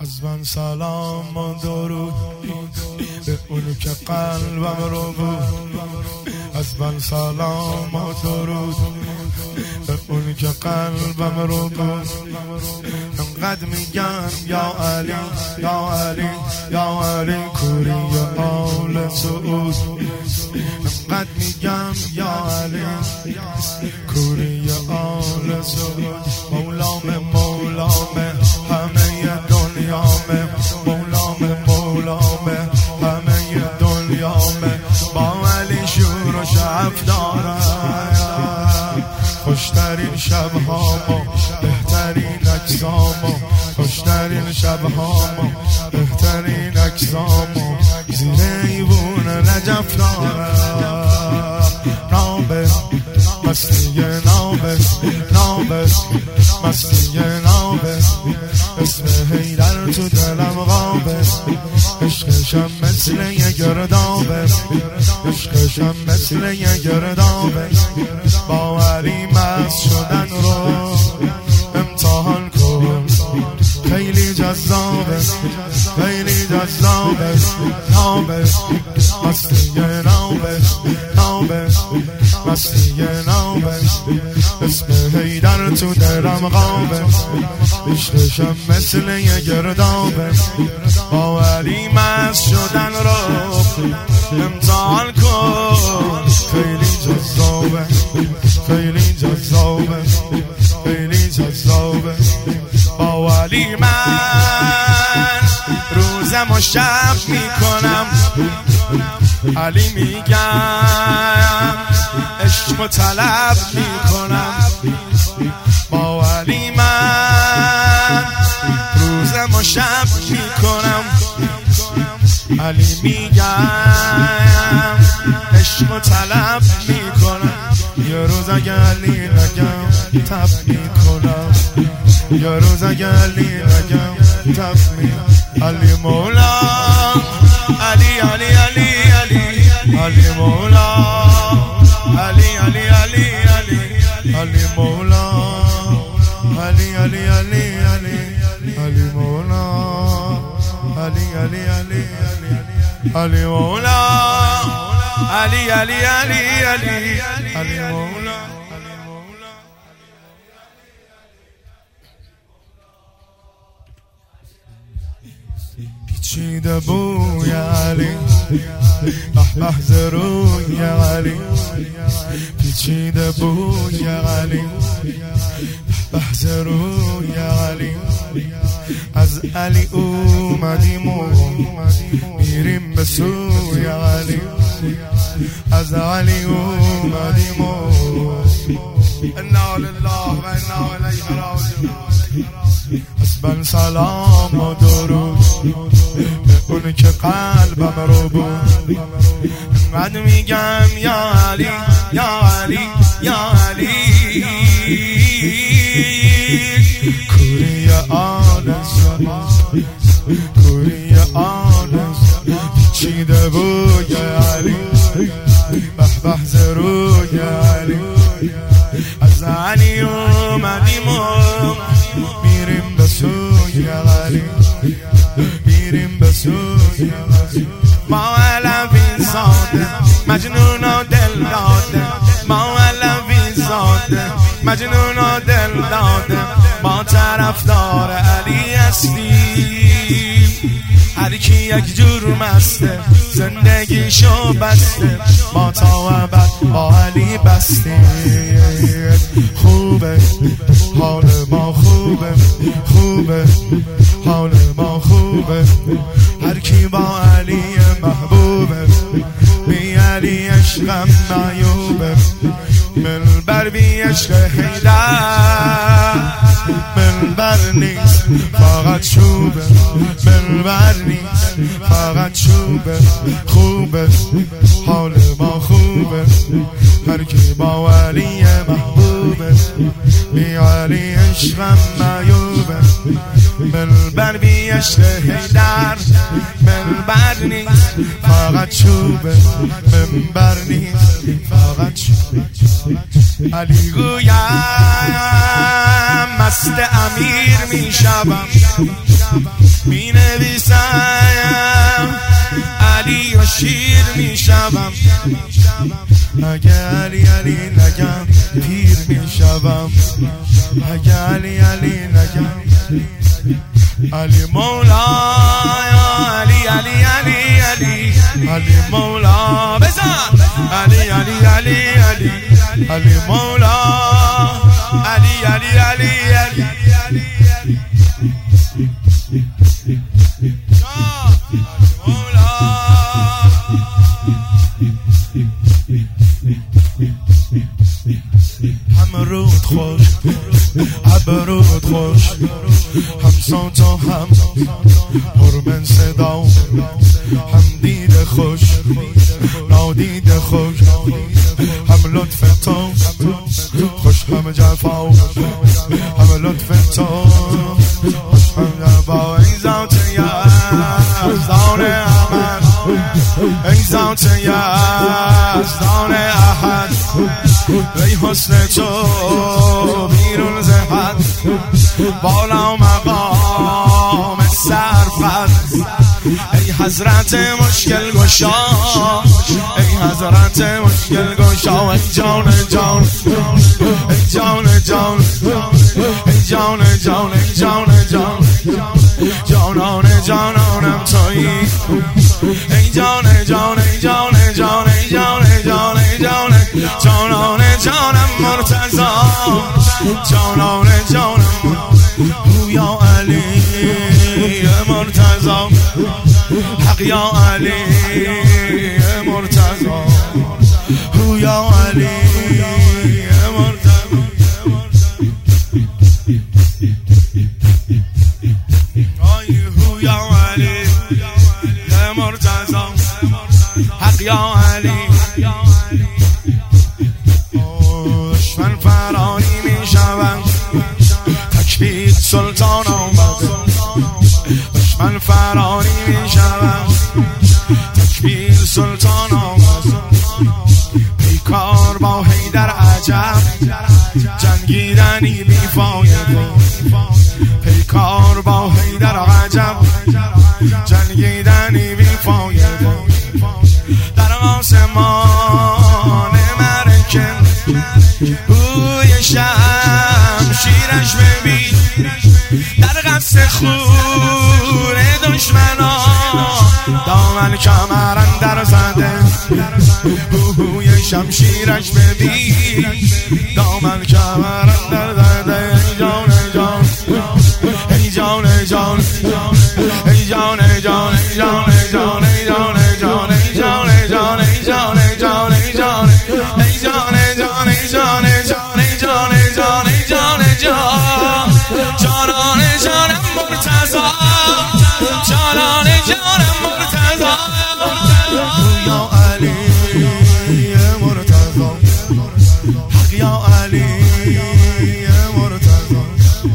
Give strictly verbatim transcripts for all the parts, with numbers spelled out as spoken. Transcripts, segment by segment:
از من سلام و درود به اونی که قلبم رو بود. از من سلام و درود به اونی که قلبم رو بود. انقدر میگم یا علی یا علی یا علی کوری آل سعود. انقدر میگم یا علی کوری آل سعود. مولام مولام همه دنیامه، مولام مولام همه دنیامه. با علی شور و شب دارم، خوشترین شبهامو بهترین اجزامو، خوشترین شبهامو بهترین اجزامو زیر ایوون نجف دارم. نابه مستی نابه نابه مستی نابه اسم حیدر تو دلم غابه. عشقشم مثل یه گردابه، عشقشم مثل یه گردابه. با علی مست شدن رو امتحان کن، خیلی جذابه خیلی جذابه. نابه مستی نابه نابه مستی نابه اسم حیدر تو دلم غابه. عشقشم مثل یه گردابه. با علی مست شدن رو امتحان کن، خیلی جذابه خیلی جذابه خیلی جذابه. با علی من روزم و شب میکنم، علی میگم عشق و طلب میکنم. با علی من روزم و شب میکنم، علی میگم عشق و طلب میکنم. یه روز اگه علی نگم تب میکنم، یه روز اگه علی نگم تب میکنم. علی مولا علی علی علی علی علی مولا علی علی علی علی علی مولا علی علی علی علی علی مولا علی علی علی علی مولا علی علی علی علی علی مولا. پیچیده بوی علی به به زروی علی، پیچیده بوی علی به زروی علی. از علی اومدیم و میریم به سوی علی، از علی اومدیم و انا لله و انا الیه راجعون. از من سلام و درود به اون که قلبم رو بود. انقدر میگم یا علی یا علی یا علی کوری آل سعود، کوری آل پیچیده بوی علی به به زروی علی. از علی اومدیم و میریم به سوی علی، میریم به سوی علی. ما علوی زاده مجنون و دل داده، ما علوی زاده مجنون و دل داده. ما طرفدار علی هستیم، هر کی یک جور مسته زندگیشو بسته. ما تا ابد با علی بستیم. خوبه حال ما خوبه خوبه حال ما خوبه. هر کی با علی محبوبه، بی علی عشقم معیوبه. منبر بی عشق حیدر منبر نیست فقط چوبه، منبر نیست فقط چوبه. خوبه حال ما خوبه، هر کی با علی محبوبه. محبوبه بی علی عشقم معیوبه منبر بی عشق حیدر منبر نیست فقط چوبه منبر نیست فقط چوبه علی گویم مست امیر می شوم می نویسم علی و شیر می شوم اگه علی علی نگم پیر می شوم اگه علی علی نگم علی مولا علی علی علی علی علی مولا بزن علی علی علی علی علی مولا علی علی علی علی هم رود خوش عبرود خوش هم صوت و هم حرمن صدا هم دید خوش نادید خوش هم لطف تو خوش هم جفا هم لطف تو خوش هم جفا ای ذات یزدان احمد ای ذات یزدان احد ای حسن تو بیرون زهد بالا مقام سرفت ای حضرت مشکل گشا ای حضرت مشکل گشا ای جان جان ای جان جان ای جان جان ای جان جان جانان جانانم تویی ای جان جان ای جان جان ای جان جان ای جان جانان جانم مرتضی جانان جانم یا علی مرتضی حق یا علی مرتضی یا علی مرتضی یا علی یا مرتضی حق یا علی دشمن فراری می شود تکبیر سلطان آمد دشمن فراری می شود تکبیر سلطان آمد پیکار با حیدر عجب جنگیدنی بی فایده پیکار با حیدر عجب جنگیدنی بی فایده در آسمان مرکه بوی شمشیرش ببین در قصد خون دشمنا دامن کمر اندر زده بوی شمشیرش ببین دامن کمر اندر زده ای جان جان ای جان جان ای جان جان ای جان جان ای جان جان ای جان جان ای جان جان ای جان ای جان جان ای جان جان ای جان جان ای جان جان جانان جانم مرتضی جانان جانم مرتضی یا علی مرتضی حق یا علی مرتضی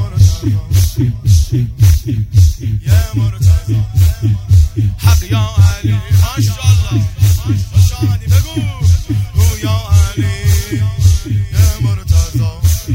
یا مرتضی حق یا علی ماشاءالله خوش آمدی بگو یا علی یا مرتضی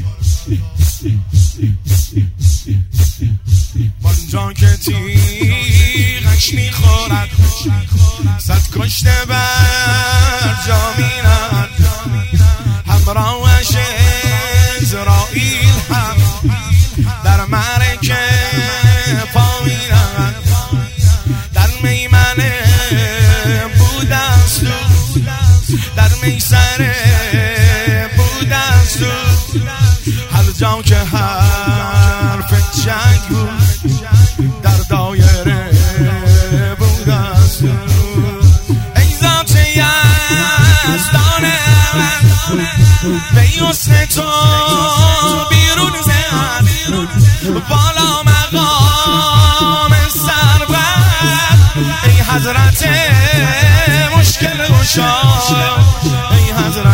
آنجا که تیغش میخورد صد کشته بر جا میرد همراهش اسرائیل هم در معرکه پا میرد در میمنه بود است در میسره بود است هر جا که حرف جنگ بود در دایره بود است ای ذات یزدان به حسن تو بیرون زد بالا مقام سرور ای حضرت مشکل گشا ای حضرت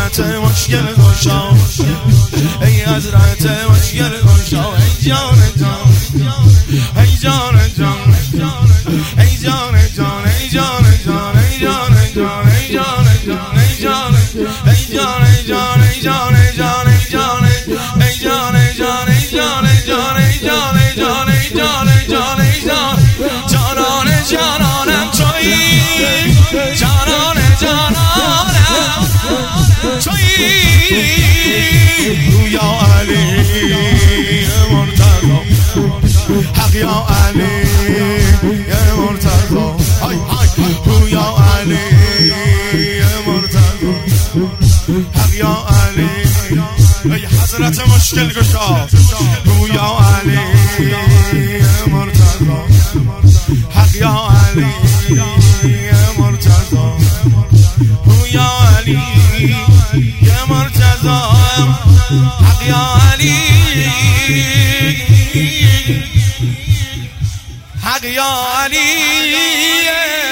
حضرت مشکل گشا، ای حضرت مشکل گشا، ای جان جان، ای جان جان، ای جان جان، ای جان جان، ای جان جان، ای جان جان، ای جان، ای جان جان، ای جان جان، ای جان، ای جان جان، ای جان جان، ای جان جان، ای جان جان، ای جان، جانان جانانم تویی، جانان جانانم تویی، یا علی مرتضی، حق یا علی مرتضی، های های یا علی مرتضی، حق یا علی، ای حضرت مشکل گشا، یا علی مرتضی، حق یا علی مرتضی، یا علی یا مرتضی، حق یا علی، حق یا علی.